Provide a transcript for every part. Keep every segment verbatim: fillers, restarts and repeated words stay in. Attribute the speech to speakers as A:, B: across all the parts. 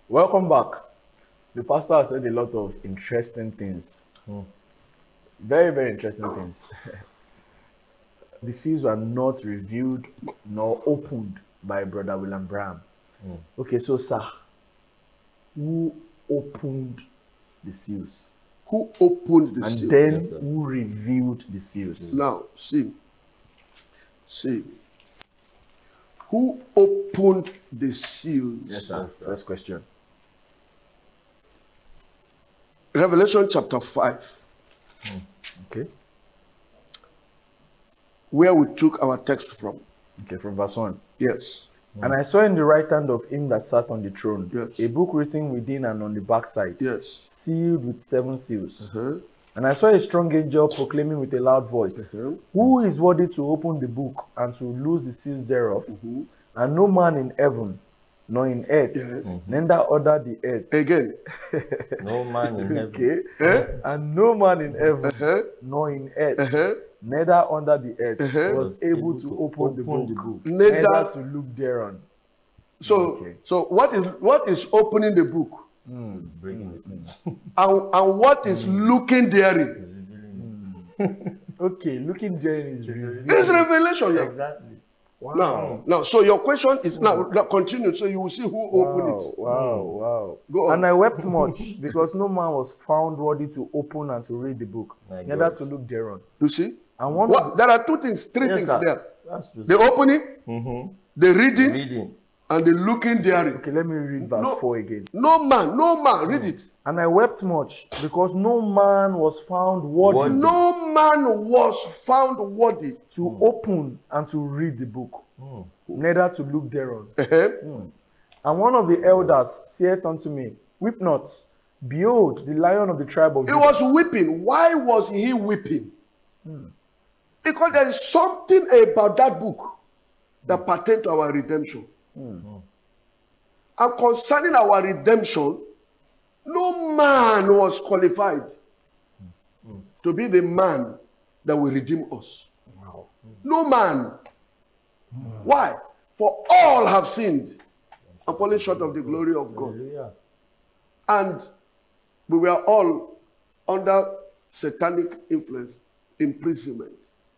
A: Welcome back. The pastor has said a lot of interesting things.
B: Mm.
A: Very, very interesting things. The seals were not revealed nor opened by Brother William Branham.
B: Mm.
A: Okay, so, sir, who opened the seals?
C: Who opened the
A: And
C: seals?
A: then
B: Yes, sir.
A: who revealed the seals?
C: Now, see. See. Who opened the seals?
A: Yes, sir.
B: Yes, sir.
A: First question.
C: Revelation chapter five,
A: Okay.
C: where we took our text from.
A: Okay, from verse one.
C: Yes.
A: And I saw in the right hand of him that sat on the throne
C: Yes.
A: a book written within and on the backside,
C: Yes.
A: sealed with seven seals.
C: Uh-huh.
A: And I saw a strong angel proclaiming with a loud voice,
C: Uh-huh.
A: Who is worthy to open the book and to loose the seals thereof?
C: Mhm.
A: And no man in heaven, nor in earth,
C: Yes.
A: neither under the earth.
C: Again.
B: No man in heaven.
A: Okay.
C: Eh?
A: And no man in heaven,
C: Uh-huh.
A: nor in earth,
C: Uh-huh.
A: neither under the earth,
C: Uh-huh.
A: was able to open the book,
C: Neither-
A: neither to look thereon.
C: So,
A: Okay.
C: so what is what is opening the book,
B: Breaking the seals.
C: and and what is looking therein?
A: Okay, looking there is revealed.
C: It's revelation now.
B: Exactly.
A: Wow.
C: Now, now, so your question is now, now continue. So you will see who opened
A: Wow,
C: it.
A: wow, wow.
C: Go on.
A: And I wept much because no man was found worthy to open and to read the book,
B: My
A: neither
B: God.
A: to look thereon.
C: You see?
A: And one
C: What?
A: of
C: There are two things, three
B: Yes,
C: things
B: sir.
C: there:
B: That's true.
C: the opening,
B: Mm-hmm.
C: the reading,
B: Reading.
C: and the looking therein.
A: okay, let me read verse
C: No.
A: four again.
C: No man, no man, read it.
A: And I wept much because no man was found worthy
B: Worthy.
C: No man was found worthy.
A: to open and to read the book,
B: Mm.
A: neither to look thereon.
C: Uh-huh.
A: And one of the elders saith unto me, Weep not, behold, the lion of the tribe of
C: He
A: Judah.
C: was weeping. Why was he weeping? Because there is something about that book that pertains to our redemption. And concerning our redemption, no man was qualified to be the man that will redeem us.
A: Wow.
C: No man. Why? For all have sinned and fallen short of the glory of God.
B: Hallelujah.
C: And we were all under satanic influence, imprisonment.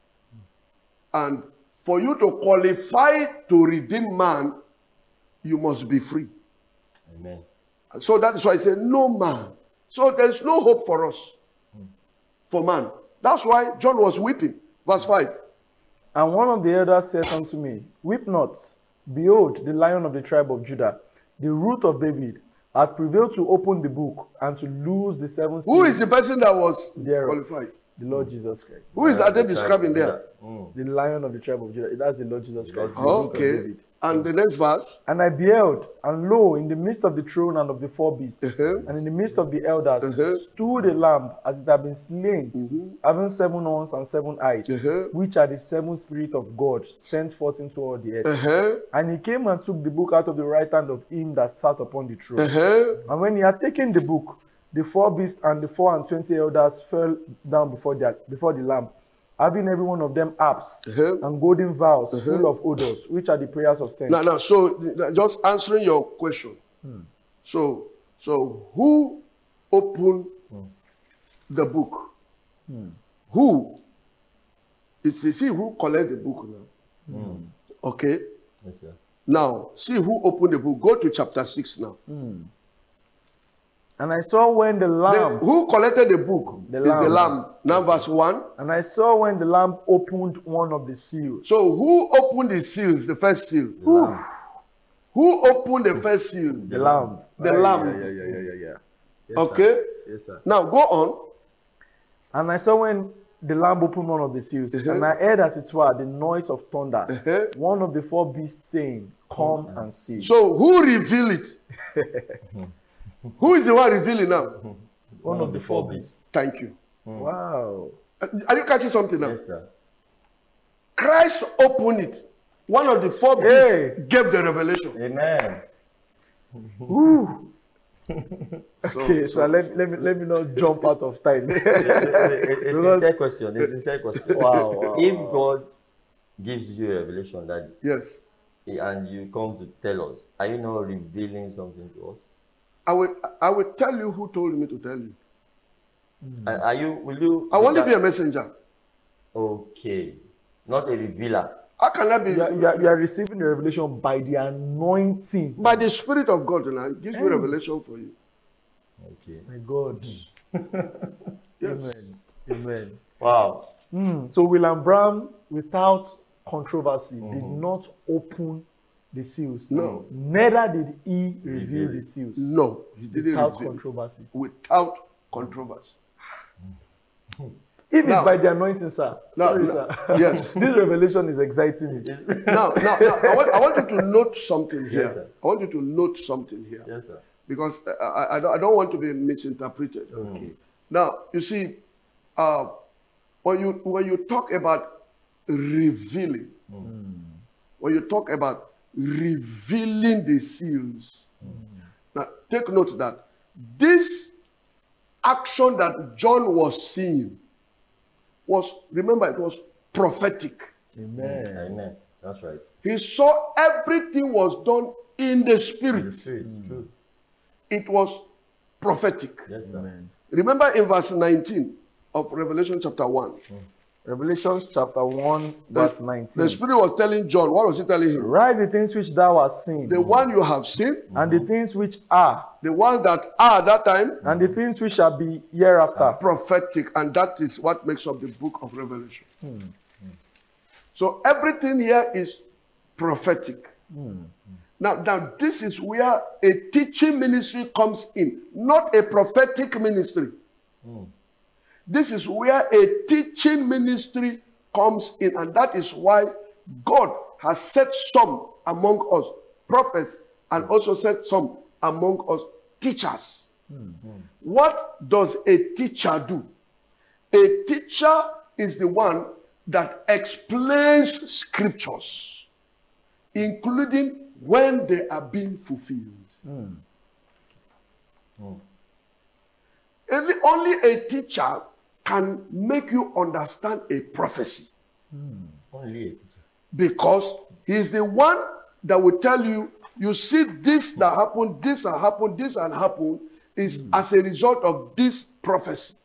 C: And for you to qualify to redeem man, you must be free.
B: Amen.
C: And so that is why I say, no man. So there is no hope for us, for man. That's why John was weeping. Verse five.
A: And one of the elders said unto me, Weep not, behold, the lion of the tribe of Judah, the root of David, hath prevailed to open the book and to loose the seven seals.
C: Who is the person that was
A: Thereof.
C: qualified?
A: The Lord Jesus Christ.
C: Who is that they
B: The tribe
C: describing
B: of
C: there?
B: Judah. Mm.
A: The lion of the tribe of Judah. That's the Lord Jesus Christ. the
B: Lord
A: root of
C: Okay.
A: David.
C: And the next verse.
A: And I beheld, and lo, in the midst of the throne and of the four beasts,
C: Uh-huh.
A: and in the midst of the elders,
C: Uh-huh.
A: stood a lamb as it had been slain, having seven horns and seven eyes,
C: Uh-huh.
A: which are the seven spirits of God sent forth into all the earth.
C: Uh-huh.
A: And he came and took the book out of the right hand of him that sat upon the throne.
C: Uh-huh.
A: And when he had taken the book, the four beasts and the four and twenty elders fell down before the, before the Lamb, having every one of them harps
C: Uh-huh.
A: and golden vials full of odors, which are the prayers of saints.
C: Now, now, so th- just answering your question. So, so who opened the book? Who? It's it's he who collect the book now. Okay.
B: Yes, sir.
C: Now, see who opened the book. Go to chapter six now.
A: And I saw when the
C: The-
A: Lamb,
C: who collected the book
A: The
C: is the
A: Lamb.
C: Lamb. Now, verse one.
A: and I saw when the Lamb opened one of the seals.
C: So, who opened the seals? The first seal.
B: The Lamb.
C: Who opened the first seal?
A: The Lamb.
C: The
A: Yeah,
C: Lamb.
A: Yeah, yeah, yeah, yeah, yeah. yeah. Yes,
C: Okay.
A: Sir. Yes, sir.
C: Now, go on.
A: And I saw when the Lamb opened one of the seals,
C: Uh-huh.
A: and I heard as it were the noise of thunder,
C: Uh-huh.
A: one of the four beasts saying, Come and see.
C: So, who revealed it? Who is the one revealing now?
B: One of the four beasts.
C: Thank you.
A: Wow.
C: Uh, Are you catching something now?
B: Yes, sir.
C: Christ opened it. One of the four beasts
A: Hey.
C: gave the revelation.
B: Amen.
A: Woo.
C: So,
A: Okay, so, let, let me let me not jump out of time.
B: A a sincere question. A sincere question.
A: Wow, wow,
B: If
A: wow.
B: God gives you a revelation that
C: yes.
B: and you come to tell us, are you not revealing something to us?
C: I will, I will tell you who told me to tell you.
B: And are you, will you?
C: I want to be a messenger.
B: Okay. Not a revealer.
C: How can I be?
A: You are, you, are, you are receiving the revelation by the anointing.
C: By the Spirit of God, and it gives me
A: Hey.
C: revelation for you.
B: Okay.
A: My God.
C: Yes.
A: Amen. Amen.
B: Wow.
A: Mm. So William Brown, without controversy, did not open the seals.
C: No.
A: Neither did he reveal
B: Reveal
A: the
B: it.
A: seals.
C: No, he didn't
A: Without
C: reveal it.
A: controversy.
C: Without controversy.
A: If
C: Now-
A: it's by the anointing, sir.
C: Now-
A: Sorry,
C: now-
A: sir.
C: yes.
A: This revelation is exciting me.
C: Now, now, now I, want, I want you to note something here.
B: Yes, sir.
C: I want you to note something here.
B: Yes, sir.
C: Because I, I, I, don't, I don't want to be misinterpreted.
A: Okay.
C: Now, you see, uh, when you when you talk about revealing, when you talk about revealing the seals, now take note that this action that John was seeing was, remember, it was prophetic.
A: Amen.
B: Amen. That's right.
C: He saw everything was done in the spirit.
B: The Spirit. True.
C: It was prophetic.
B: Yes, sir.
A: Amen.
C: Remember in verse nineteen of Revelation chapter one,
A: Revelation chapter one,
C: the,
A: verse nineteen.
C: the Spirit was telling John, what was he telling him?
A: Write the things which thou hast seen,
C: The one you have seen,
A: and the things which are,
C: the ones that are at that time,
A: and the things which shall be hereafter.
C: prophetic, and that is what makes up the book of Revelation. So everything here is prophetic. Now, now, this is where a teaching ministry comes in, not a prophetic ministry. This is where a teaching ministry comes in, and that is why God has set some among us prophets and also set some among us teachers. What does a teacher do? A teacher is the one that explains scriptures, including when they are being fulfilled. Only, only a teacher can make you understand a prophecy,
B: Only a teacher.
C: because he's the one that will tell you, you see this that happened, this that happened, this that happened is as a result of this prophecy.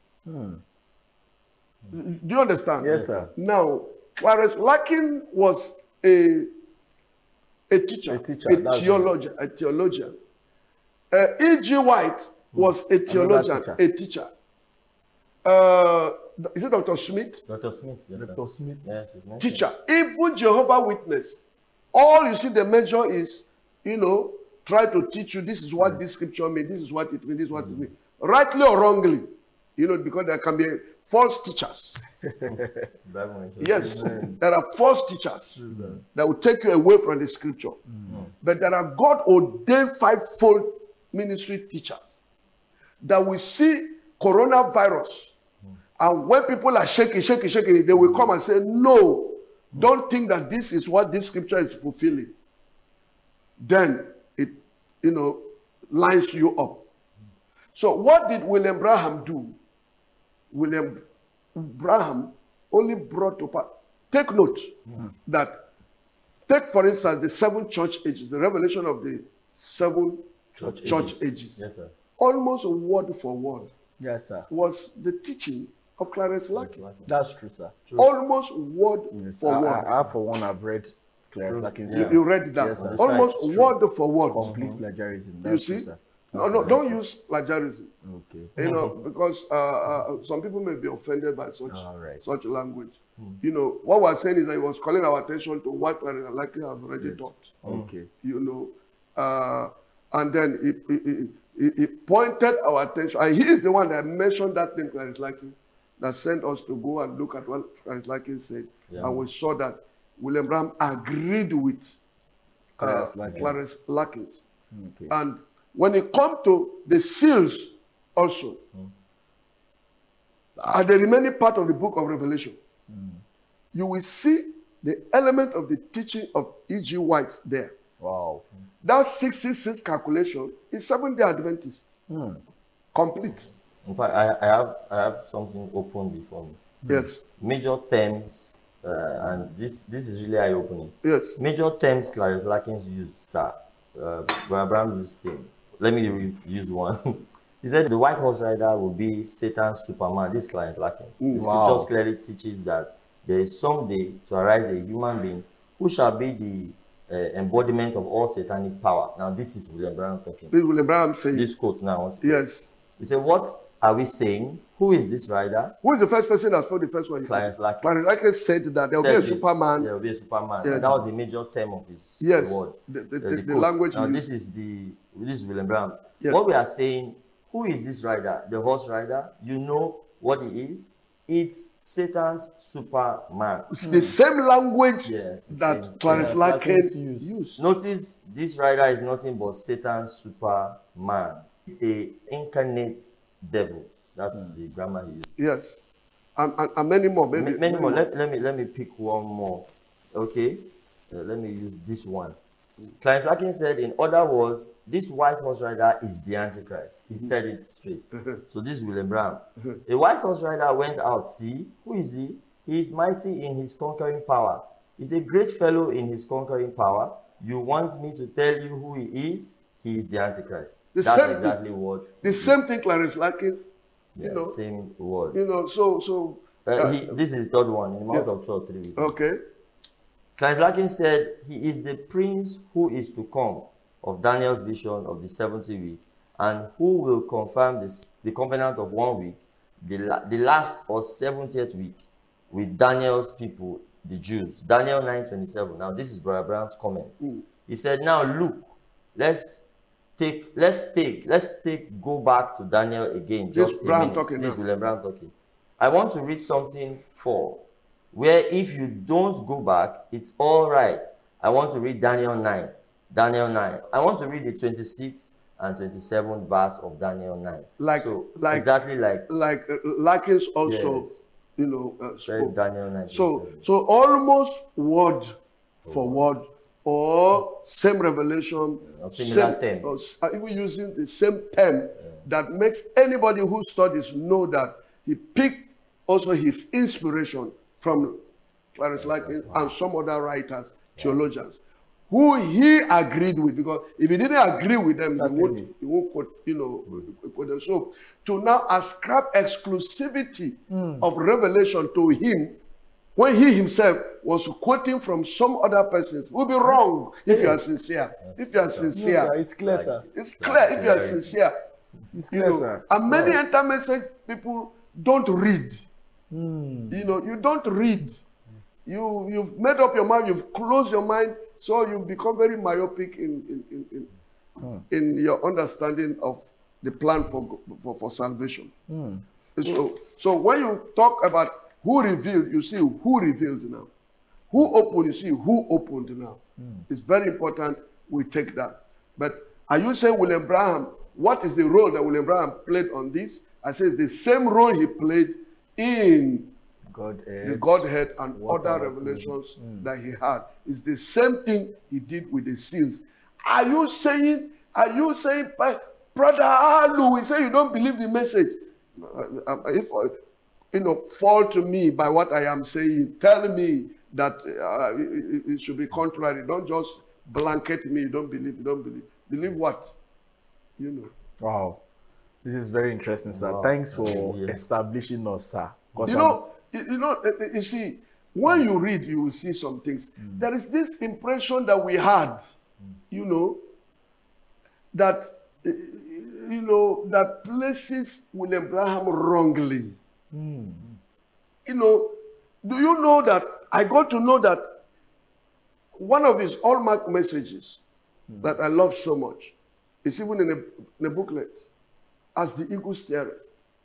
C: Do you understand?
A: Yes, sir.
C: Now, whereas Larkin was a a teacher,
A: A teacher,
C: a
A: that's
C: theologian, a theologian. Uh, E G. White was a theologian,
A: teacher.
C: a teacher. Uh, is it Doctor Smith?
B: Doctor Smith. Yes, sir.
A: Doctor Smith.
B: Yes, his name.
C: Teacher. Even Jehovah Witness. All you see the measure is, you know, try to teach you this is what this scripture means, this is what it means, this is what it means. Rightly or wrongly, you know, because there can be false teachers.
B: Bible mentions.
C: Yes, there are false teachers that will take you away from the scripture. But there are God ordained fivefold ministry teachers that will see coronavirus. And when people are shaking, shaking, shaking, they will come and say, no, don't think that this is what this scripture is fulfilling. Then it, you know, lines you up. So what did William Branham do? William Branham only brought to pass. Take note that, take for instance the seven church ages, the revelation of the seven
B: Church
C: church,
B: ages.
C: ages.
B: Yes, sir.
C: Almost word for word
A: Yes, sir.
C: was the teaching of Clarence Larkin.
A: That's true, sir.
C: Almost word
A: Yes,
C: for
A: I,
C: word.
A: I, I, for one, I've read Clarence Larkin's
C: You, you read that.
A: Yes, sir.
C: Almost
B: That's
C: word for word.
A: complete plagiarism.
C: You
A: That's true,
C: see?
A: sir.
C: No, no, don't use plagiarism.
A: Okay.
C: You know, because uh, uh, some people may be offended by such
A: All right.
C: such language. You know, what we're saying is that he was calling our attention to what Clarence Larkin has already taught.
A: Okay.
C: You know, uh, and then he, he, he, he pointed our attention. And he is the one that mentioned that name, Clarence Larkin, that sent us to go and look at what Clarence Larkin said.
B: Yeah.
C: And we saw that William Branham agreed with uh,
A: Clarence Larkin.
C: Clarence Larkin.
A: Okay.
C: And when it comes to the seals also, at the remaining part of the book of Revelation, you will see the element of the teaching of E G. White there.
A: Wow.
C: That six six six calculation is Seventh-day Adventist. Complete.
B: In fact, I, I have I have something open before me.
C: Yes.
B: Major terms, uh, and this this is really eye-opening.
C: Yes.
B: Major terms Clarence Larkin used, sir. Uh, Brother Abraham used same. let me re- use one. He said the white horse rider will be Satan's Superman. This client is lacking. The
A: Wow.
B: scriptures clearly teaches that there is someday to arise a human being who shall be the uh, embodiment of all satanic power. Now, this is William Brown talking.
C: This is William Branham saying.
B: This quote now. I want to
C: Yes.
B: He said, what are we saying? Who is this rider?
C: Who is the first person that spoke the first one?
B: Clarence Larkin.
C: Clarence Larkin said that there will be a
B: Said this,
C: Superman.
B: There will be a Superman.
C: Yes.
B: And that was the major term of his
C: Yes.
B: word.
C: The, the,
B: Uh,
C: the, the
B: quote.
C: language.
B: Now,
C: he
B: this
C: used.
B: is the this is William Brown.
C: Yes.
B: What we are saying, who is this rider? The horse rider. You know what he is? It's Satan's Superman.
C: It's the same language
B: Yes, the
C: that
B: same.
C: Clarence
A: Yes,
C: Larkin
A: Larkin's used.
C: used.
B: Notice this rider is nothing but Satan's Superman, a incarnate devil. That's the grammar he used.
C: Yes. And, and, and many more. Maybe,
B: many, many more. Let, let me let me pick one more. Okay, Uh, let me use this one. Clarence Larkin said, in other words, this white horse rider is the Antichrist. He said it straight. So this is William Brown. A white horse rider went out. See, who is he? He is mighty in his conquering power. He's a great fellow in his conquering power. You want me to tell you who he is? He is the Antichrist.
C: The
B: That's
C: same
B: exactly
C: thing.
B: what.
C: The
B: he
C: same
B: is.
C: thing Clarence Larkin,
B: Yeah,
C: you know,
B: same word.
C: you know, so, so,
B: Uh,
C: uh,
B: he, this is the third one in the mouth
C: Yes.
B: of twelve, three witnesses.
C: okay.
B: Clarence Larkin said, he is the prince who is to come of Daniel's vision of the seventy week, and who will confirm this, the covenant of one week, the, la the last or seventieth week, with Daniel's people, the Jews. Daniel nine twenty-seven. Now, this is Brother Brown's comment.
C: Mm.
B: He said, now look, let's take, let's take, let's take, go back to Daniel again.
C: This
B: Just a
C: Brown
B: minute.
C: talking
B: This is
C: now.
B: William Brown talking. I want to read something for, where if you don't go back, it's all right. I want to read Daniel nine. Daniel nine. I want to read the twenty-sixth and twenty-seventh verse of Daniel nine.
C: Like-
B: so,
C: like-
B: exactly like
C: Like uh, Larkins also,
B: Yes.
C: you know, uh,
B: read
C: spoke.
B: Daniel nine.
C: So, so almost word for word, or same revelation,
B: Or similar
C: same,
B: term.
C: or s- uh, even using the same term that makes anybody who studies know that he picked also his inspiration from Clarence Larkin and some other writers, theologians, who he agreed with. Because if he didn't agree with them, he
A: Certainly.
C: won't, he won't quote, you know, quote them. So to now ascribe exclusivity of revelation to him, when he himself was quoting from some other persons, will be wrong if you are sincere. If you are
A: No, sir,
C: sincere,
A: it's clear, sir.
C: it's clear if you are sincere.
A: It's
C: You
A: clear,
C: know,
A: sir.
C: and many
A: Right.
C: inter-message people don't read.
A: Hmm.
C: You know, you don't read. You you've made up your mind, you've closed your mind, so you become very myopic in in in, in,
A: Hmm.
C: in your understanding of the plan for for, for salvation.
A: Hmm.
C: So so when you talk about who revealed, you see who revealed now. Who opened, you see who opened now. It's very important we take that. But are you saying William Branham, what is the role that William Branham played on this? I say it's the same role he played in
A: God,
C: the
A: eh,
C: Godhead and
A: What
C: other
A: about-
C: revelations that he had. It's the same thing he did with the seals. Are you saying, are you saying, "But Brother Alu, we say you don't believe the message." Uh, uh, If, uh, you know, fall to me by what I am saying, tell me that uh, it, it should be contrary. Don't just blanket me, you don't believe, you don't believe. Believe what? You know.
A: Wow. This is very interesting, sir.
B: Wow.
A: Thanks for
B: Yeah.
A: establishing us, sir. 'Cause
C: You
A: I'm-
C: know, you, you know, uh, uh, you see, when you read, you will see some things. There is this impression that we had, you know, that, uh, you know, that places William Branham wrongly.
A: Hmm.
C: You know, do you know that I got to know that one of his hallmark messages that I love so much is even in a, in a booklet, As the Eagle Steereth.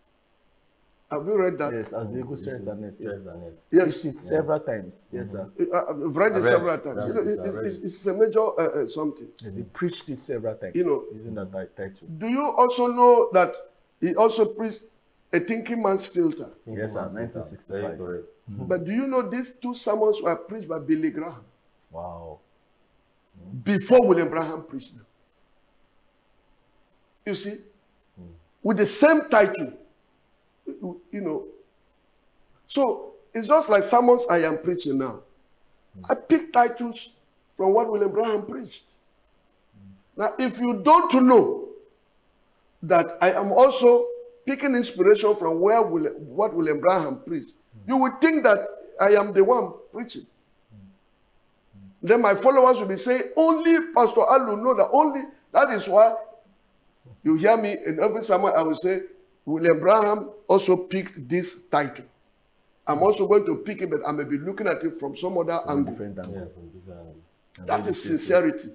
C: Have you read that?
A: Yes, as the Eagle Strength and Nest.
B: Yes, and yes.
C: Yes.
A: Preached it several times. Yes, sir.
C: Uh, I've read it
B: I read.
C: several times.
B: That's
C: You know,
B: it,
C: it-
B: I
C: it's,
B: read
C: it's,
B: it.
C: it's a major uh, uh, something.
A: Yes, he preached it several times.
C: You know-
A: using that ti- title.
C: Do you also know that he also preached a thinking man's filter?
A: Yes, sir.
B: Very
A: nineteen sixty-five.
B: correct.
C: But do you know these two sermons were preached by Billy Graham
A: Wow.
C: before William Branham preached them? You see, with the same title, you you know. So it's just like sermons I am preaching now. I pick titles from what William Branham preached. Now, if you don't know that I am also picking inspiration from where Will, what William Branham preached, you would think that I am the one preaching. Then my followers will be saying, only Pastor Alu know that only, that is why you hear me in every sermon I will say, William Branham also picked this title. I'm also going to pick it, but I may be looking at it from some other
A: From
C: angle.
A: different angle.
B: Yeah, from different angles.
C: That is sincerity.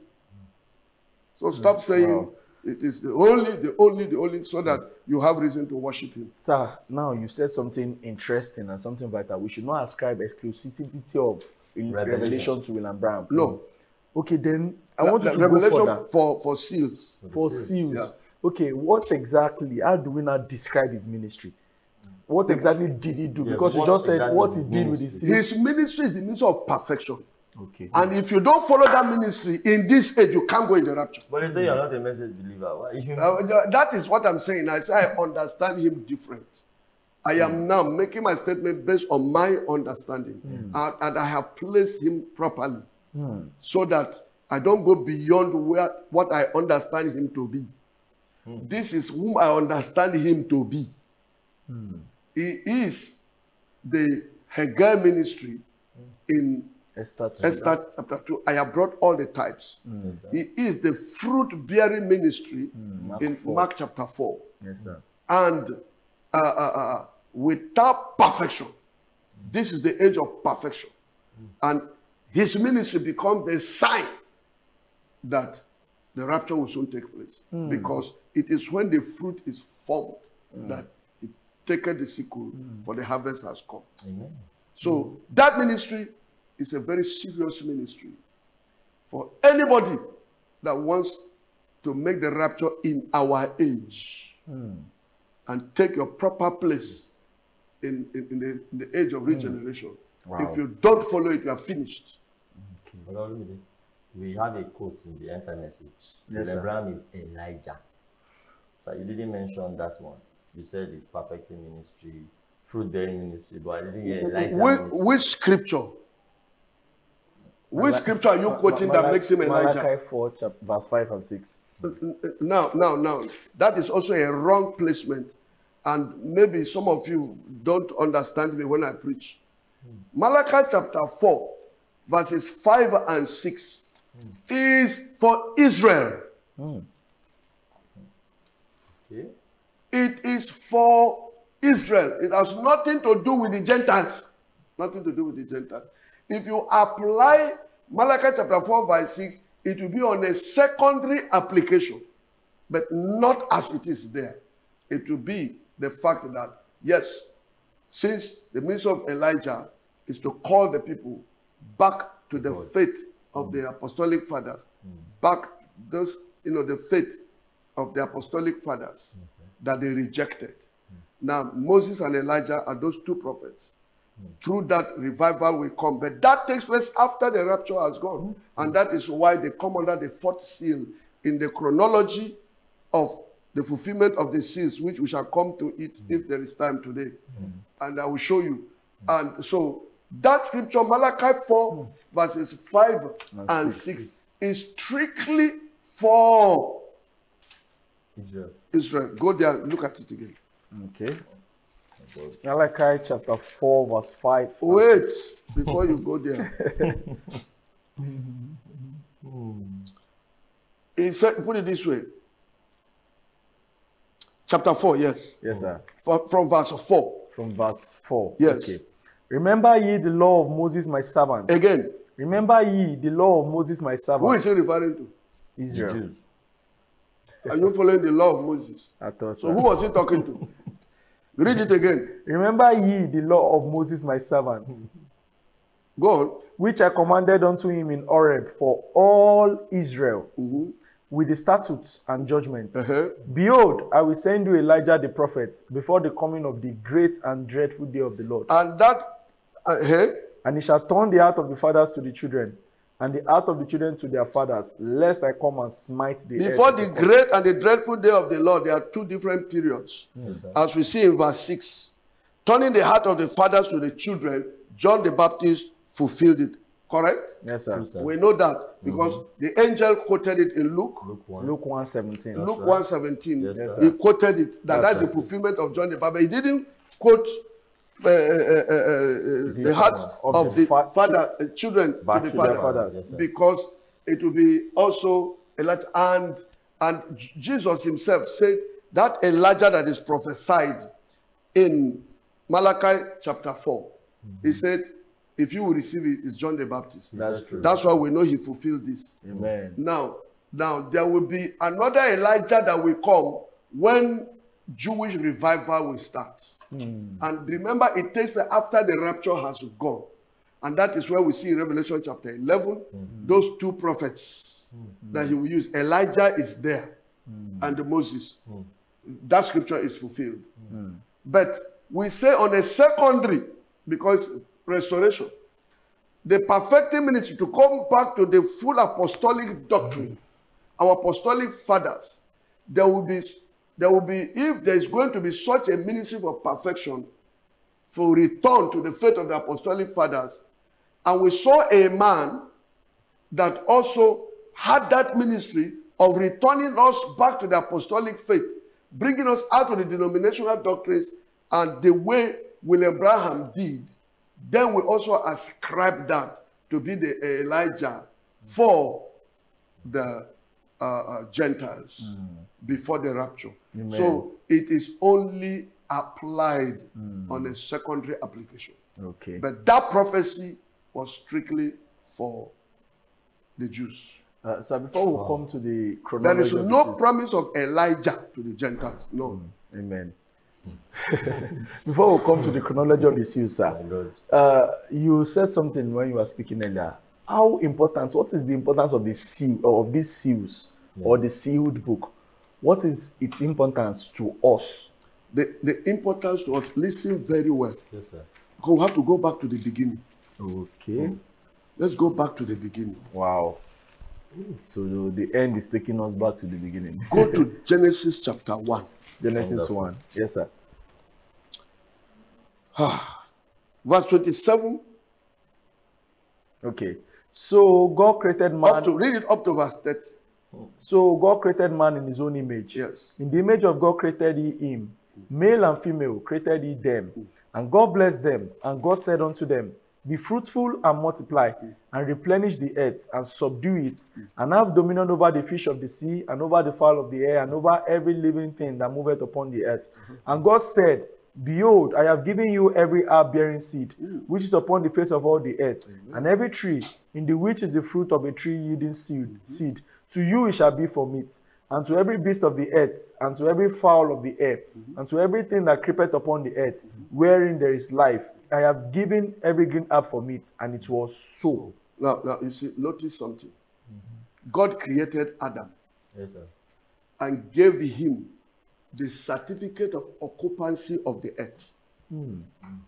C: So stop saying
A: Wow.
C: it is the only, the only, the only, so that you have reason to worship him.
A: Sir, now you said something interesting and something vital. We should not ascribe exclusivity of revelation,
B: Revelation.
A: to William Branham.
C: No.
A: Okay, then I
C: La-
A: want you
C: la-
A: to go
C: Revelation
A: further.
C: for, for seals.
A: For
B: seals.
A: seals.
C: Yeah.
A: Okay, what exactly, how do we now describe his ministry? What exactly did he do?
B: Yeah,
A: Because you
B: what
A: just said
B: exactly
A: what
B: is
A: he
B: his
A: did with his
B: ministry?
A: seals.
C: His ministry is the ministry of perfection.
A: Okay.
C: And if you don't follow that ministry in this age, you can't go in the rapture.
B: But they say you're not a message believer. Why you?
C: Uh, that is what I'm saying. I say I understand him different. I am now making my statement based on my understanding. And, and I have placed him properly so that I don't go beyond where, what I understand him to be. This is whom I understand him to be. He is the Haggai ministry in
A: Esther two.
C: Esther chapter two. I have brought all the types.
B: Yes, sir.
C: He is the fruit-bearing ministry
A: Mark
C: in
A: four.
C: Mark chapter four.
A: Yes, sir.
C: And uh, uh, uh, without perfection, this is the age of perfection. And his ministry becomes the sign that the rapture will soon take place. Because it is when the fruit is formed that it taketh the sickle, for the harvest has come.
B: Amen.
C: So that ministry is a very serious ministry for anybody that wants to make the rapture in our age and take your proper place in, in, in, the, in the age of regeneration.
A: Wow.
C: If you don't follow it, you are finished.
B: But already, we have a quote in the enter message.
A: Yes, sir.
B: Abraham is Elijah. So you didn't mention that one. You said it's perfecting ministry, fruit-bearing ministry, but I didn't hear Elijah
C: Which,
B: ministry.
C: which scripture? Which scripture are you quoting that
A: Malach-
C: makes him Elijah?
A: Malachi four, chap- verse five and six.
C: Now, now, now, that is also a wrong placement. And maybe some of you don't understand me when I preach. Malachi chapter four, verses five and six is for Israel.
B: Okay.
C: It is for Israel. It has nothing to do with the Gentiles. Nothing to do with the Gentiles. If you apply Malachi chapter four, verse six, it will be on a secondary application, but not as it is there. It will be the fact that, yes, since the ministry of Elijah is to call the people back to the
B: God.
C: faith of the apostolic fathers, back those, you know, the faith of the apostolic fathers that they rejected. Now, Moses and Elijah are those two prophets. Through that, revival will come. But that takes place after the rapture has gone. And that is why they come under the fourth seal in the chronology of the fulfillment of the seals, which we shall come to it if there is time today. And I will show you. And so, that scripture, Malachi four, verses five and,
A: And
C: six,
A: six.
C: is strictly for
B: Israel.
C: Israel. Go there, look at it again.
A: Okay. Malachi chapter four, verse five.
C: Wait before you go there. He said, put it this way. Chapter four, yes.
A: Yes, sir.
C: From, from verse four.
A: From verse four.
C: Yes.
A: Okay. Remember ye the law of Moses my servant.
C: Again,
A: Remember ye the law of Moses my
C: who
A: servant.
C: is he referring to?
B: The
A: Israel.
B: Jews.
C: Are you following the law of Moses?
A: I thought
C: So
A: so.
C: who was he talking to? Read it again.
A: Remember ye the law of Moses my servant,
C: Go on.
A: which I commanded unto him in Horeb for all Israel, with the statutes and judgments.
C: Uh-huh.
A: Behold, I will send you Elijah the prophet before the coming of the great and dreadful day of the Lord.
C: And that, uh-huh.
A: And he shall turn the heart of the fathers to the children, and the heart of the children to their fathers, lest I come and smite the earth
C: Before
A: with
C: the
A: a curse.
C: great and the dreadful day of the Lord, there are two different periods.
B: Yes, sir.
C: As we see in verse six, turning the heart of the fathers to the children, John the Baptist fulfilled it Correct?
A: Yes, sir.
B: True, sir.
C: We know that because the angel quoted it in Luke.
B: Luke one.
A: Luke one seventeen.
B: Yes,
C: Luke
B: sir.
C: one seventeen.
B: Yes,
A: sir.
C: He quoted it. That
A: That's
C: that's the
B: right.
C: fulfillment of John the Baptist. He didn't quote uh, uh, uh, uh, the heart
A: of
C: of
A: the
C: the
A: fa-
C: father, uh, children
B: Back
C: to the
B: to their
C: father,
A: fathers.
B: Yes, sir.
C: because it will be also Elijah. And and J- Jesus himself said that Elijah that is prophesied in Malachi chapter four. He said, if you will receive it, it's John the Baptist.
A: That's true.
C: That's why we know he fulfilled this.
A: Amen.
C: Now, now there will be another Elijah that will come when Jewish revival will start. And remember, it takes place after the rapture has gone. And that is where we see in Revelation chapter eleven, those two prophets that he will use. Elijah is there and Moses. That scripture is fulfilled. But we say on a secondary, because restoration, the perfecting ministry to come back to the full apostolic doctrine, our apostolic fathers, there will be, there will be, if there is going to be such a ministry for perfection, for return to the faith of the apostolic fathers, and we saw a man that also had that ministry of returning us back to the apostolic faith, bringing us out of the denominational doctrines and the way William Branham did, then we also ascribe that to be the Elijah for the uh, uh, Gentiles mm. before the rapture. Amen. So it is only applied mm. on a secondary application.
A: Okay.
C: But that prophecy was strictly for the Jews.
A: Uh, so before we wow. come to the
C: there is
A: chronology,
C: no promise of Elijah to the Gentiles. No.
A: Mm. Amen. Before we come to the chronology of the seals, sir, uh, you said something when you were speaking earlier. How important, what is the importance of the seal, or of these seals, yeah. or the sealed book? What is its importance to us?
C: The, the importance to us, listen very well.
B: Yes, sir.
C: Because we have to go back to the beginning.
A: Okay.
C: Let's go back to the beginning.
A: Wow. So the end is taking us back to the beginning.
C: Go to Genesis chapter one.
A: Genesis
B: Wonderful.
A: one. Yes, sir.
C: Verse twenty-seven.
A: Okay. So God created man.
C: Up to, read it up to verse thirty.
A: So God created man in his own image.
C: Yes.
A: In the image of God created he him. Male and female created he them. And God blessed them. And God said unto them, be fruitful and multiply, and replenish the earth, and subdue it, and have dominion over the fish of the sea, and over the fowl of the air, and over every living thing that moveth upon the earth. And God said, behold, I have given you every herb bearing seed, which is upon the face of all the earth, and every tree, in the which is the fruit of a tree yielding seed. seed. To you it shall be for meat, and to every beast of the earth, and to every fowl of the air, and to everything that creepeth upon the earth, wherein there is life, I have given every green herb for meat, and it was so.
C: Now, now you see, notice something. Mm-hmm. God created Adam.
B: Yes, sir.
C: And gave him the certificate of occupancy of the earth.
A: Mm.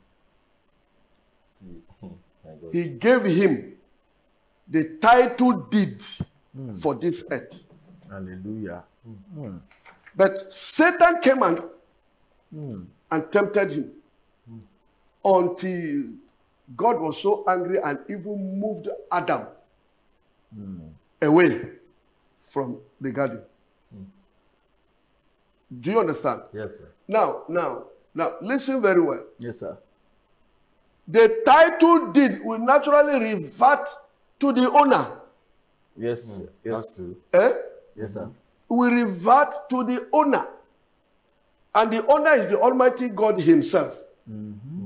B: See.
C: He gave him the title deed mm. for this earth.
A: Hallelujah. Mm.
C: But Satan came and, mm. and tempted him mm. until God was so angry and even moved Adam mm. away from the garden. Mm. Do you understand?
B: Yes, sir.
C: Now, now, now, listen very well.
A: Yes, sir.
C: The title deed will naturally revert to the owner.
A: Yes,
B: mm.
A: yes.
B: That's true.
C: Eh?
A: Yes, sir.
C: Will revert to the owner. And the owner is the Almighty God himself.
A: Mm-hmm.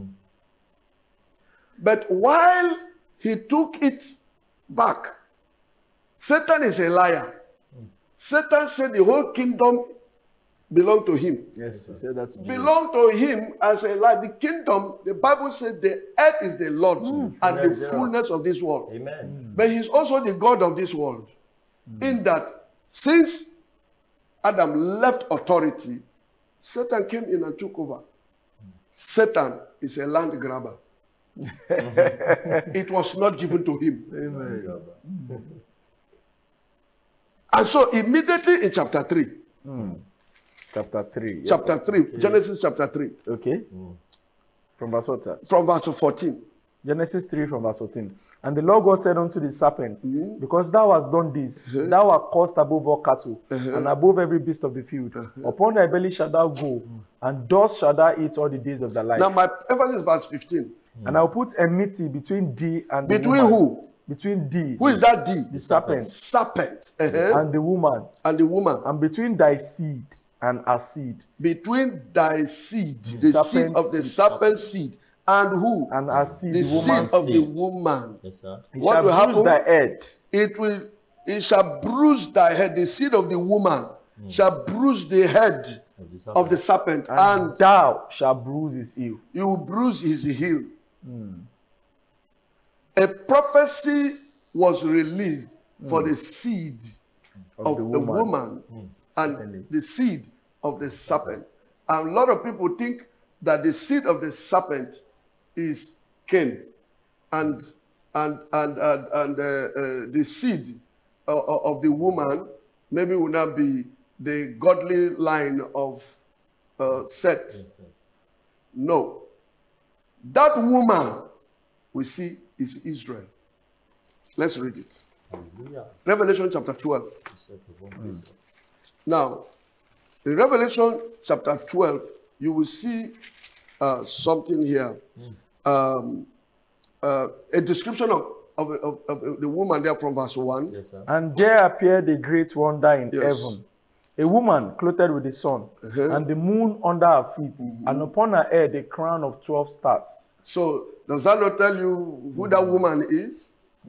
C: But while he took it back, Satan is a liar. Mm. Satan said the whole kingdom belonged to him.
A: Yes, he said that to
C: belonged to him as a lie. The kingdom, the Bible says the earth is the Lord's mm. and the
B: Zero.
C: fullness of this world.
B: Amen.
C: But he's also the God of this world. Mm. In that, since Adam left authority, Satan came in and took over. Mm. Satan is a land grabber. It was not given to him.
A: Amen.
C: And so immediately in chapter three,
A: mm. Chapter three. Yes,
C: chapter three,
A: okay.
C: Genesis chapter three.
A: Okay. Mm. From verse what, sir?
C: From verse fourteen.
A: Genesis three from verse fourteen. And the Lord God said unto the serpent,
C: Mhm.
A: because thou hast done this,
C: Uh-huh.
A: thou art cursed above all cattle,
C: Uh-huh.
A: and above every beast of the field.
C: Uh-huh.
A: Upon thy belly shalt thou go, and dust shalt thou eat all the days of thy life.
C: Now, my emphasis is verse fifteen.
A: And I will put enmity between thee and the
C: Between
A: woman.
C: who?
A: Between thee,
C: Who is that D?
A: the serpent,
C: Serpent. Uh-huh.
A: and the woman,
C: And the woman.
A: and between thy seed and her seed,
C: Between thy seed, the
A: Serpent
C: seed of the
A: seed.
C: serpent seed, and who?
A: and her seed,
C: The
A: the
C: seed
A: woman's
C: of the
B: seed.
C: woman.
B: Yes, sir.
A: It
C: What
A: shall
C: will
A: bruise
C: happen?
A: thy head,
C: It will, it shall bruise thy head. The seed of the woman shall bruise the head
B: Of the
C: of the
B: serpent.
C: serpent,
A: and,
C: and
A: thou shalt bruise his heel.
C: you will bruise his heel. A prophecy was released for the seed of, the woman, and the seed of the serpent. And a lot of people think that the seed of the serpent is Cain, and and and and, and uh, uh, the seed uh, of the woman maybe will not be the godly line of uh, Seth.
B: Yes, sir.
C: No. That woman we see is Israel. Let's read it.
B: Hallelujah.
C: Revelation chapter twelve.
B: You said the woman is-
C: Now, in Revelation chapter twelve, you will see uh, something here. Um, uh, a description of, of, of, of the woman there from verse one.
B: Yes, sir.
A: And there appeared a great wonder in
C: Yes.
A: heaven, a woman clothed with the sun,
C: Uh-huh.
A: and the moon under her feet, and upon her head a crown of twelve stars.
C: So, does that not tell you who that woman is?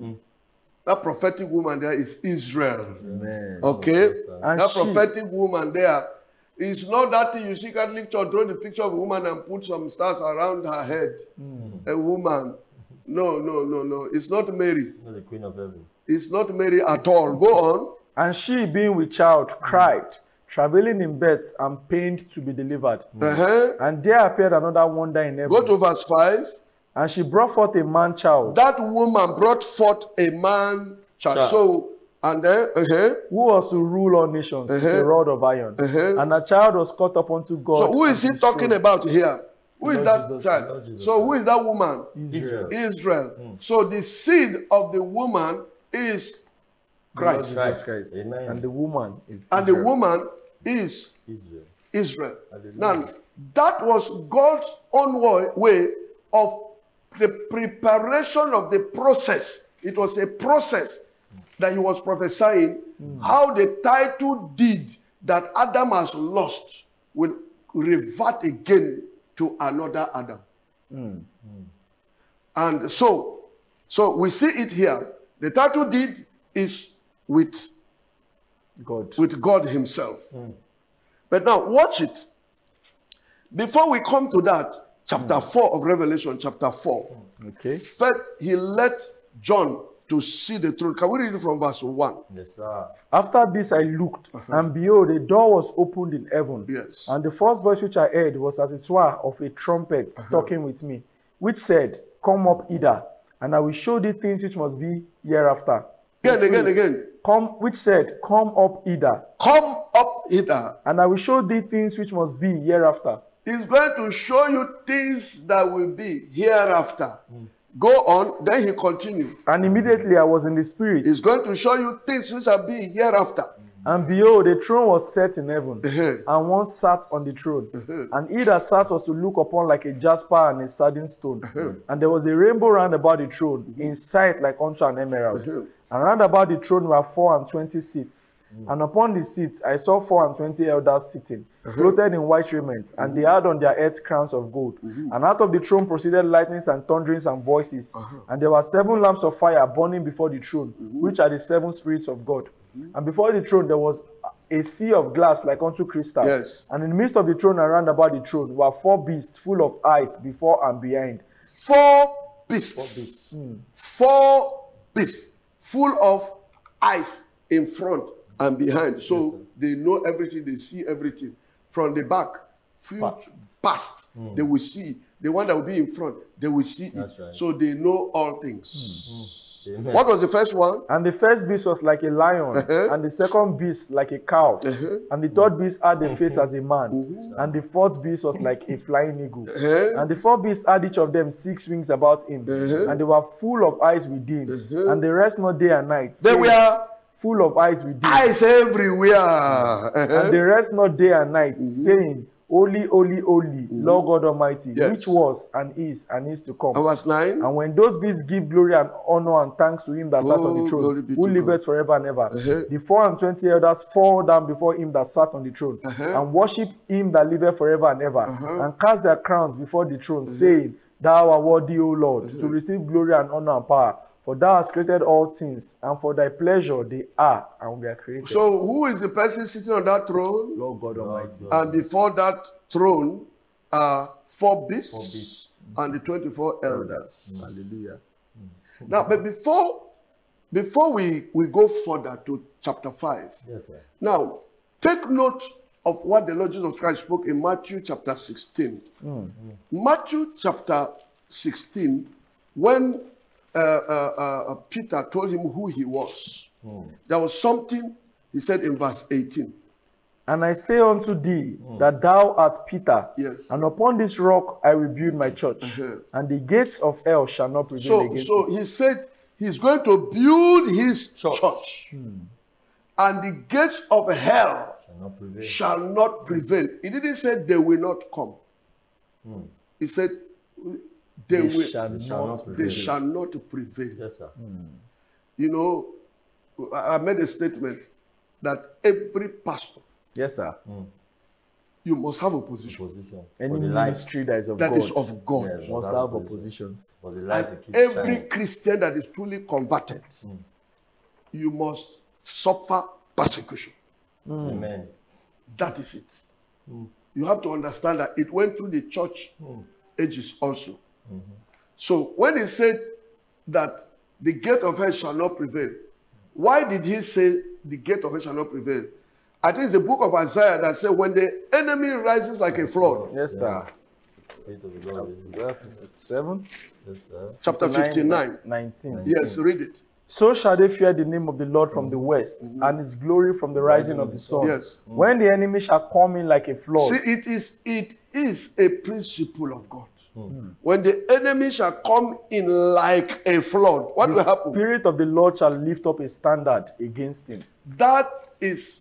C: That prophetic woman there is Israel.
A: Amen.
C: Okay?
B: Yes, sir.
A: And
C: That
A: she-
C: prophetic woman there is not that thing you see Catholic Church draw the picture of a woman and put some stars around her head. A woman. No, no, no, no. It's not Mary.
B: Not the queen of heaven.
C: It's not Mary at all. Go on.
A: And she, being with child, cried, travailing in birth, and pained to be delivered.
C: Uh-huh.
A: And there appeared another wonder in heaven.
C: Go to verse five.
A: And she brought forth a man child,
C: That woman brought forth a man child.
B: Child.
C: So, and then, uh-huh.
A: who was to rule all nations with
C: Uh-huh.
A: a rod of iron.
C: Uh-huh.
A: And the child was caught up unto God.
C: So, who is he
A: and his
C: talking
A: throne.
C: about here? Who is
A: Lord
C: that
A: Jesus.
C: child?
B: Lord Jesus.
C: So, who is that woman?
B: Israel.
C: Israel. So, the seed of the woman is Christ.
A: Jesus Christ.
B: Amen.
A: And the woman is
C: And the
A: Israel.
C: woman is
B: Israel.
C: Israel.
B: Hallelujah.
C: Now, that was God's own way, way of the preparation of the process. It was a process that he was prophesying how the title deed that Adam has lost will revert again to another Adam. And so, so we see it here. The title deed is with,
A: God.
C: with God himself. But now watch it. Before we come to that, chapter four of Revelation, chapter four.
A: Okay.
C: First, he let John to see the throne. Can we read it from verse one?
B: Yes, sir.
A: After this I looked, and behold, a door was opened in heaven.
C: Yes.
A: And the first voice which I heard was as it were of a trumpet talking with me, which said, Come up hither, and I will show thee things which must be hereafter.
C: Again, again, again.
A: Come, which said, Come up hither,
C: Come up hither.
A: and I will show thee things which must be hereafter.
C: He's going to show you things that will be hereafter. Go on. Then he continued.
A: And immediately I was in the spirit,
C: He's going to show you things which shall be hereafter.
A: and behold, a throne was set in heaven,
C: Uh-huh.
A: and one sat on the throne. And he that sat was to look upon like a jasper and a sardine stone. And there was a rainbow round about the throne, in sight like unto an emerald. And round about the throne were four and twenty seats. And upon the seats I saw four and twenty elders sitting, clothed in white raiment, and they had on their heads crowns of gold. And out of the throne proceeded lightnings and thunderings and voices. And there were seven lamps of fire burning before the throne, which are the seven spirits of God. And before the throne there was a sea of glass like unto crystal.
C: Yes.
A: And in the midst of the throne and round about the throne were four beasts full of eyes before and behind.
C: Four beasts. Four beasts full of eyes in front and behind. So
B: Yes, sir.
C: they know everything, they see everything. From the back, future, past, they will see. The one that will be in front, they will see
B: That's
C: it.
B: right.
C: So they know all things.
B: Amen.
C: What was the first one?
A: And the first beast was like a lion,
C: Uh-huh.
A: and the second beast like a cow,
C: Uh-huh.
A: and the third beast had a face as a man, and the fourth beast was like a flying eagle.
C: Uh-huh.
A: And the four beasts had each of them six wings about him,
C: Uh-huh.
A: and they were full of eyes within,
C: Uh-huh.
A: and they rest not day and night.
C: They
A: saying,
C: were
A: full of eyes within,
C: eyes everywhere. Uh-huh.
A: and they rest not day and night, saying, Holy, holy, holy, Lord God Almighty,
C: Yes.
A: which was and is and is to come.
C: And verse nine.
A: And when those beasts give glory and honor and thanks to him that sat on
C: Oh,
A: the
C: glory
A: throne,
C: be
A: who
C: to
A: liveth
C: God.
A: forever and ever,
C: Uh-huh.
A: the four and twenty elders fall down before him that sat on the throne,
C: Uh-huh.
A: and worship him that liveth forever and ever,
C: Uh-huh.
A: and cast their crowns before the throne, saying, Thou art worthy, O Lord, to receive glory and honor and power. For thou hast created all things, and for thy pleasure they are and were created.
C: So who is the person sitting on that throne?
A: Lord God Almighty.
C: And before that throne are four beasts,
B: Four beasts.
C: and the twenty-four elders.
A: Hallelujah.
C: Now, but before before we, we go further to chapter five,
B: Yes, sir.
C: now take note of what the Lord Jesus Christ spoke in Matthew chapter sixteen. Matthew chapter sixteen, when uh, uh, uh, Peter told him who he was, there was something he said in verse eighteen.
A: And I say unto thee that thou art Peter,
C: Yes.
A: and upon this rock I will build my church,
C: Uh-huh.
A: and the gates of hell shall not prevail
C: So,
A: against
C: so
A: it.
C: he said he's going to build his church,
B: Church.
C: and the gates of hell
B: Shall not prevail.
C: shall not prevail. He didn't say they will not come. He said they,
A: They
C: will.
A: shall
B: They shall
A: not
B: not
C: They
B: prevail.
C: shall not prevail.
B: Yes, sir.
C: You know, I I made a statement that every pastor,
A: Yes, sir.
C: you must have opposition
B: Position.
A: Any
B: For the light.
A: ministry that is of
C: that
A: God
C: is of God.
B: Yes.
A: must
B: have
A: have
B: opposition.
A: oppositions.
B: For the light to
C: And
B: keep
C: every
B: shining.
C: Christian that is truly converted, you must suffer persecution.
B: Amen.
C: That is it. You have to understand that it went through the church ages also. So when he said that the gate of hell shall not prevail, why did he say the gate of hell shall not prevail? I think it's the book of Isaiah that said when the enemy rises like a flood,
A: Yes, sir.
B: Spirit of the Lord is
A: Isaiah fifty-seven,
B: Yes, sir.
C: chapter fifty-nine.
A: nineteen.
C: Yes, read it.
A: So shall they fear the name of the Lord from the west, and his glory from the rising of the sun.
C: Yes.
A: When the enemy shall come in like a flood,
C: See, it is it is a principle of God. When the enemy shall come in like a flood, what will
A: the
C: happen?
A: Spirit of the Lord shall lift up a standard against him.
C: That is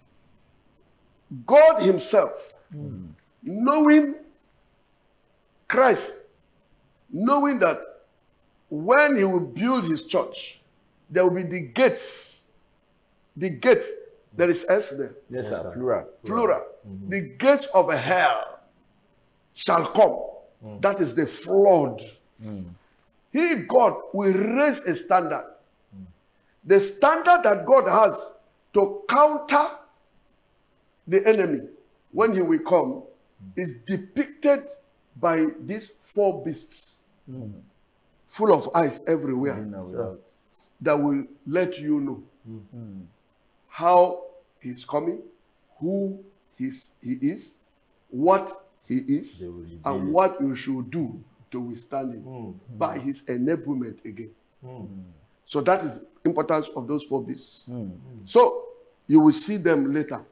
C: God himself knowing Christ, knowing that when he will build his church, there will be the gates. The gates, there is S there,
A: Yes,
B: Yes,
A: sir.
B: sir.
A: Plural.
C: plural. The gates of hell shall come. That is the flood. He, God, will raise a standard. The standard that God has to counter the enemy when he will come is depicted by these four beasts, full of eyes everywhere,
A: In and
B: Sir.
A: without.
C: that will let you know how he's coming, who he's, he is, what he is,
B: They will reveal
C: and
B: it.
C: what you should do to withstand him by his enablement again. So that is the importance of those four beasts. So you will see them later.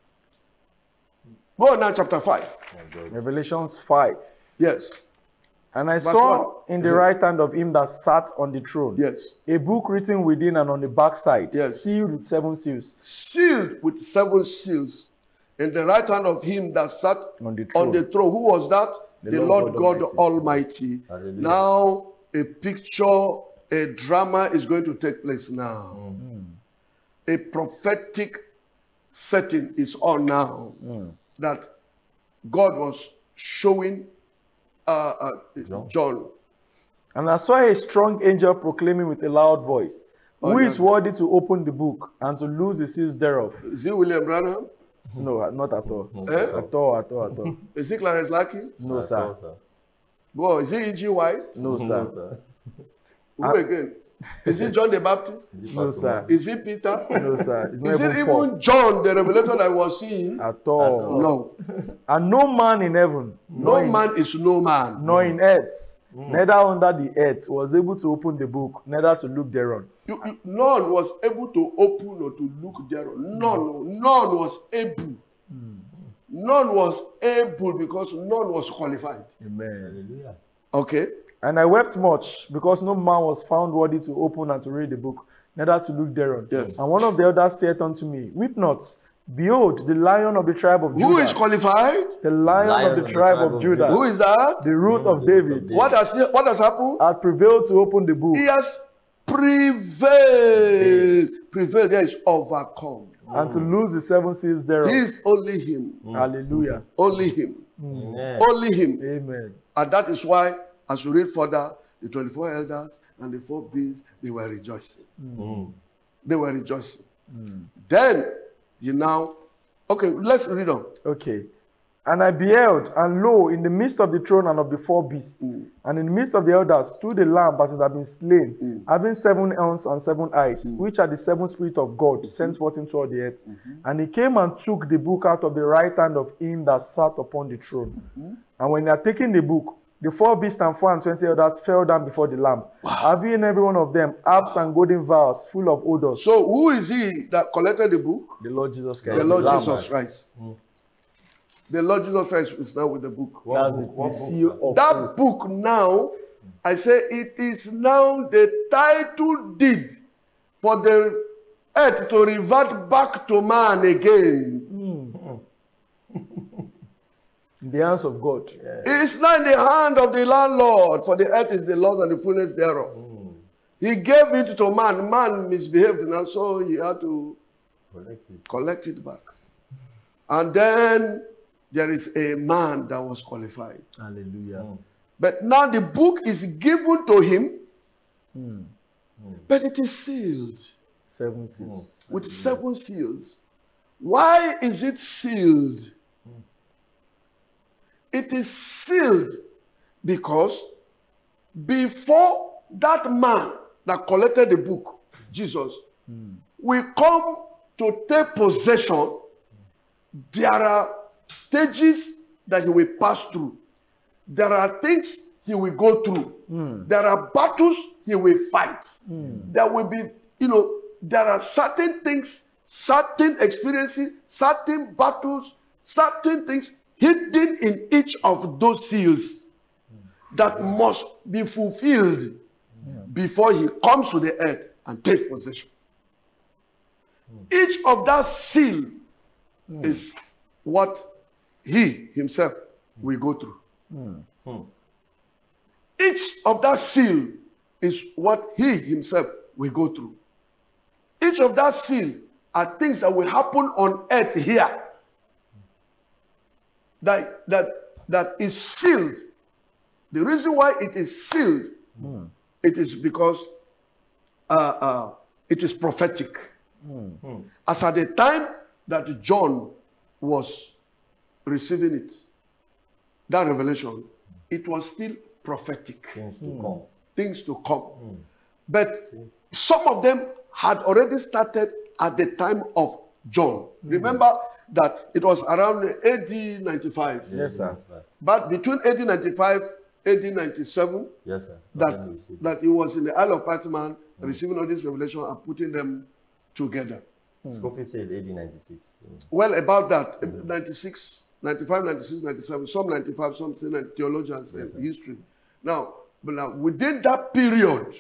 C: Go on now, chapter five.
A: Revelations five.
C: Yes,
A: And I
C: Verse
A: saw
C: one.
A: in the right hand of him that sat on the throne
C: yes.
A: a book written within and on the backside,
C: Yes.
A: sealed with seven seals.
C: Sealed with seven seals in the right hand of him that sat
A: On the throne.
C: on the throne. Who was that?
A: The
C: The,
A: Lord
C: Lord,
A: God
C: God, Almighty.
B: Hallelujah.
C: Now, a picture, a drama is going to take place now. A prophetic setting is on now that God was showing uh, uh,
B: John.
C: John.
A: And I saw a strong angel proclaiming with a loud voice,
C: Oh,
A: Who
C: yeah.
A: is worthy to open the book and to loose the seals thereof?
C: Is it William Branham?
A: No, not at all.
C: Eh?
A: At all, at all, at all.
C: Is it Clarence Lackey?
A: No,
B: That's
A: sir.
B: all, sir.
C: Go. Is it E G White?
A: No,
B: No,
A: sir.
B: sir.
C: Who again? Is it John the Baptist?
A: No, sir.
C: Is it Peter?
A: No, sir. It's not
C: Is it
A: even Paul.
C: even John, the revelator that was seeing?
A: At all.
C: No.
A: And no man in heaven,
C: No
A: nor in,
C: man is no man.
A: nor in earth, Neither under the earth was able to open the book, neither to look thereon.
C: You, you, none was able to open or to look thereon. None, none was able. None was able because none was qualified.
A: Amen.
B: Hallelujah.
C: Okay?
A: And I wept much, because no man was found worthy to open and to read the book, neither to look thereon.
C: Yes.
A: And one of the elders said unto me, Weep not. Behold, the Lion of the tribe of Judah.
C: Who is qualified?
A: The Lion, of the tribe, of Judah.
C: Who is that?
A: The root of David.
C: What has, he- what has happened?
A: Hath prevailed to open the book
C: He has prevailed. Prevailed, there is overcome.
A: and to loose the seven seals thereof.
C: He is only him.
A: Hallelujah.
C: Only him.
B: Amen.
C: Only him.
A: Amen.
C: And that is why, as we read further, the twenty-four elders and the four beasts, they were rejoicing.
B: Mm.
C: They were rejoicing. Then, you now, okay, let's read on.
A: Okay. And I beheld, and lo, in the midst of the throne and of the four beasts,
C: Mm.
A: and in the midst of the elders, stood a lamb as it had been slain,
C: Mm.
A: having seven horns and seven eyes, which are the seven spirits of God,
C: Mm-hmm.
A: sent forth into all the earth. And he came and took the book out of the right hand of him that sat upon the throne.
C: Mm-hmm.
A: And when he had taken the book, the four beasts and four and twenty elders fell down before the lamb, having in every one of them harps and golden vials full of odors.
C: So, who is he that collected the book?
A: The Lord Jesus Christ.
C: The Lord
A: Lamb.
C: Jesus Christ. The Lord Jesus Christ is now with the book.
B: What
A: That's
B: book?
A: the
B: What book,
A: seal
B: sir?
A: of
C: That
A: oath.
C: book now, I say it is now the title deed for the earth to revert back to man again.
A: In the hands of God.
C: It's not in the hand of the landlord, for the earth is the Lord's and the fullness thereof. He gave it to man. Man misbehaved, and so he had to
B: Collect it.
C: collect it back. And then there is a man that was qualified.
A: Hallelujah.
C: But now the book is given to him, but it is sealed
A: Seven seals.
C: with seven seals. Why is it sealed? It is sealed because before that man that collected the book, Jesus, will come to take possession, there are stages that he will pass through. There are things he will go through. There are battles he will fight. There will be, you know, there are certain things, certain experiences, certain battles, certain things hidden in each of those seals that must be fulfilled before he comes to the earth and takes possession. Each of that seal is what he himself will go through. Each of that seal is what he himself will go through. Each of that seal are things that will happen on earth here that, that, that is sealed. The reason why it is sealed, it is because uh, uh, it is prophetic. As at the time that John was receiving it, that revelation, it was still prophetic.
B: Things to come.
C: Things to come. But some of them had already started at the time of John. Remember that it was around A D ninety-five.
A: Yes, sir.
C: But between A D ninety-five, A D ninety-seven,
B: Yes, sir.
C: that,
B: Let me receive
C: that he was in the Isle of Patman receiving all this revelation and putting them together.
B: Scofield says A D ninety-six.
C: Well, about that, ninety-six, ninety-five, ninety-six, ninety-seven, some ninety-five, some say ninety, theologians,
B: Yes, sir.
C: history. Now, but now, within that period,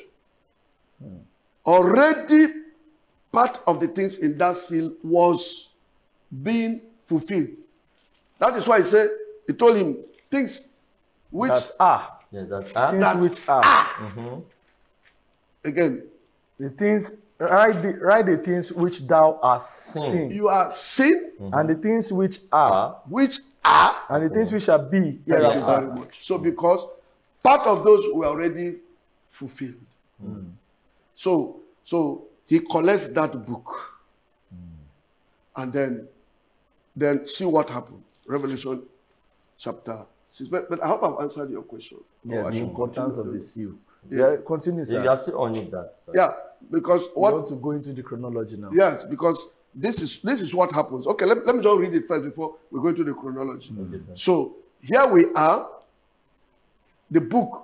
C: already part of the things in that seal was being fulfilled. That is why he said, he told him, things which,
A: That are.
B: Yeah, that. Ah?
A: Things
C: That
A: which are.
C: again,
A: The things, write the, write the things which thou hast
B: Seen.
A: seen.
C: you are seen,
A: And the things which are.
C: which are.
A: And the things which shall be.
C: Thank you
A: hereafter.
C: very much. So, because part of those were already fulfilled. So, so he collects that book, and then, then see what happened. Revelation chapter six. But, but I hope I've answered your question.
A: Yeah,
C: Or I
A: the
C: should
A: importance
C: continue.
A: of the seal.
C: Yeah.
A: Yeah, continue, sir.
B: You are still on it, that. Sir.
C: Yeah, because
A: We
C: what?
A: want to go into the chronology now.
C: Yes, because this is this is what happens. Okay, let, let me just read it first before we go into the chronology.
B: Okay, sir.
C: So here we are. The book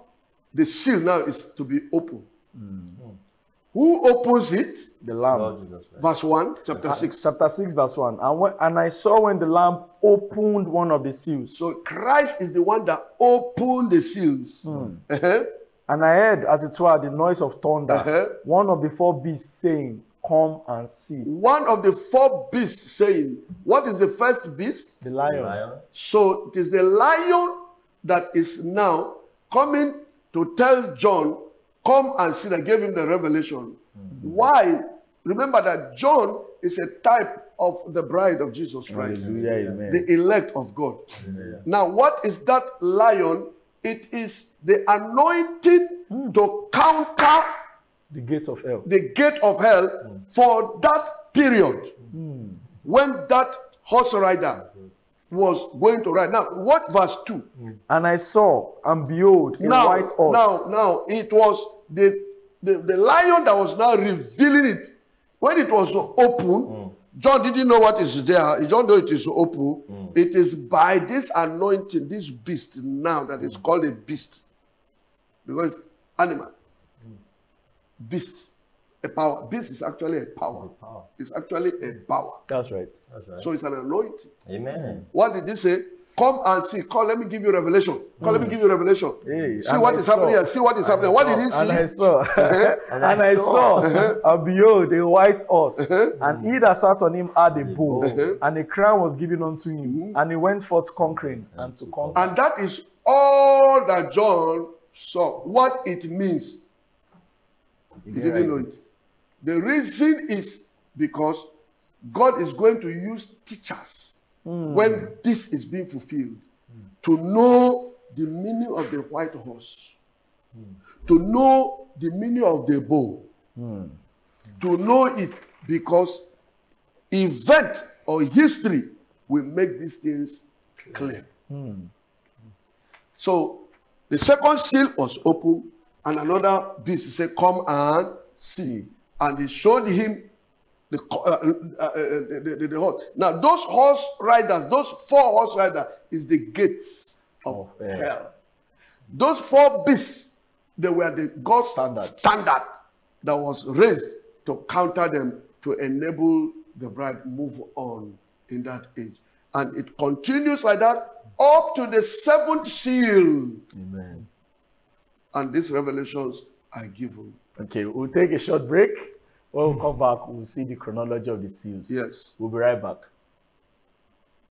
C: the seal now is to be open. Mm. Who opens it?
A: The Lamb.
B: Lord Jesus Christ.
C: Verse one, chapter six.
A: Chapter six, verse one. And, when, and I saw when the Lamb opened one of the seals.
C: So Christ is the one that opened the seals.
A: Mm.
C: Uh-huh.
A: And I heard, as it were, the noise of thunder,
C: Uh-huh.
A: one of the four beasts saying, Come and see.
C: One of the four beasts saying, what is the first beast?
A: The lion.
B: Lion.
C: So it is the lion that is now coming to tell John, come and see, that gave him the revelation. Mm-hmm. Why? Remember that John is a type of the bride of Jesus Christ.
A: Hallelujah, amen.
C: The elect of God.
B: Amen.
C: Now, what is that lion? It is the anointing mm. to counter
A: the gate of hell.
C: The gate of hell mm. for that period mm. when that horse rider was going to ride. Now, what verse two?
A: Mm. And I saw, and behold, a
C: now,
A: white horse.
C: Now, now, it was the, the, the lion that was now revealing it. When it was open, mm. John didn't know what is there. He don't know it is open. Mm. It is by this anointing, this beast now that is called a beast. Because animal. Beast, a power. Beast is actually a power.
B: A power.
C: It's actually a power.
A: That's right.
B: That's right.
C: So it's an anointing.
B: Amen.
C: What did he say? Come and see. Come, let me give you revelation. Come, mm. let me give you revelation.
A: Hey,
C: see what I is saw. happening here. See what is
B: and
C: happening. What did he see?
A: And I saw.
B: and,
A: and I saw. Uh-huh. And behold, a white horse. Uh-huh. And he that sat on him had a bow. Uh-huh. And a crown was given unto him. Mm-hmm. And he went forth conquering and to conquer.
C: And that is all that John saw. What it means. He didn't right. know it. The reason is because God is going to use teachers mm. when this is being fulfilled mm. to know the meaning of the white horse, mm. to know the meaning of the bow, mm. to know it, because event or history will make these things clear. Mm. So the second seal was open, and another beast said, come and see. And he showed him the, uh, uh, uh, the, the, the horse. Now, those horse riders, those four horse riders, is the gates of oh, hell. Yeah. Those four beasts, they were the God's standard. standard that was raised to counter them, to enable the bride move on in that age. And it continues like that up to the seventh seal.
A: Amen.
C: And these revelations are given.
A: Okay, we'll take a short break. When we come back, we'll see the chronology of the seals.
C: Yes.
A: We'll be right back.